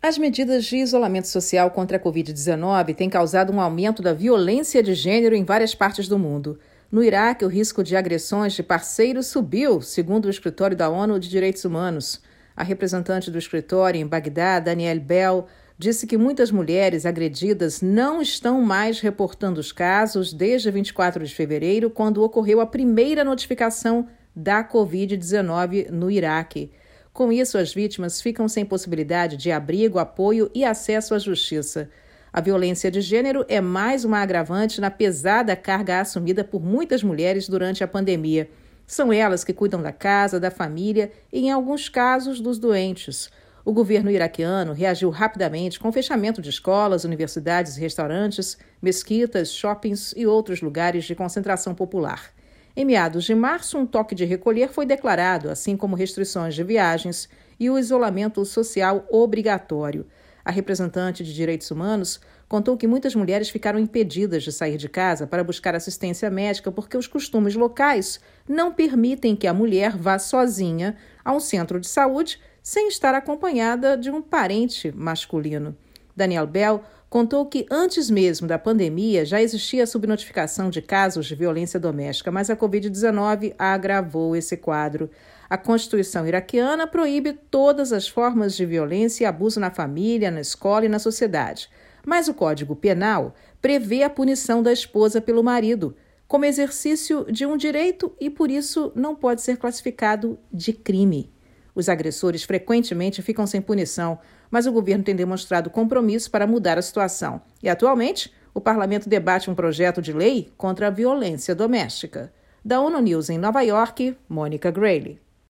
As medidas de isolamento social contra a Covid-19 têm causado um aumento da violência de gênero em várias partes do mundo. No Iraque, o risco de agressões de parceiros subiu, segundo o Escritório da ONU de Direitos Humanos. A representante do escritório em Bagdá, Danielle Bell, disse que muitas mulheres agredidas não estão mais reportando os casos desde 24 de fevereiro, quando ocorreu a primeira notificação da Covid-19 no Iraque. Com isso, as vítimas ficam sem possibilidade de abrigo, apoio e acesso à justiça. A violência de gênero é mais uma agravante na pesada carga assumida por muitas mulheres durante a pandemia. São elas que cuidam da casa, da família e, em alguns casos, dos doentes. O governo iraquiano reagiu rapidamente com o fechamento de escolas, universidades e restaurantes, mesquitas, shoppings e outros lugares de concentração popular. Em meados de março, um toque de recolher foi declarado, assim como restrições de viagens e o isolamento social obrigatório. A representante de direitos humanos contou que muitas mulheres ficaram impedidas de sair de casa para buscar assistência médica porque os costumes locais não permitem que a mulher vá sozinha a um centro de saúde sem estar acompanhada de um parente masculino. Danielle Bell contou que antes mesmo da pandemia já existia subnotificação de casos de violência doméstica, mas a Covid-19 agravou esse quadro. A Constituição iraquiana proíbe todas as formas de violência e abuso na família, na escola e na sociedade. Mas o Código Penal prevê a punição da esposa pelo marido, como exercício de um direito e, por isso, não pode ser classificado de crime. Os agressores frequentemente ficam sem punição, mas o governo tem demonstrado compromisso para mudar a situação. E, atualmente, o parlamento debate um projeto de lei contra a violência doméstica. Da ONU News em Nova York, Mônica Grayle.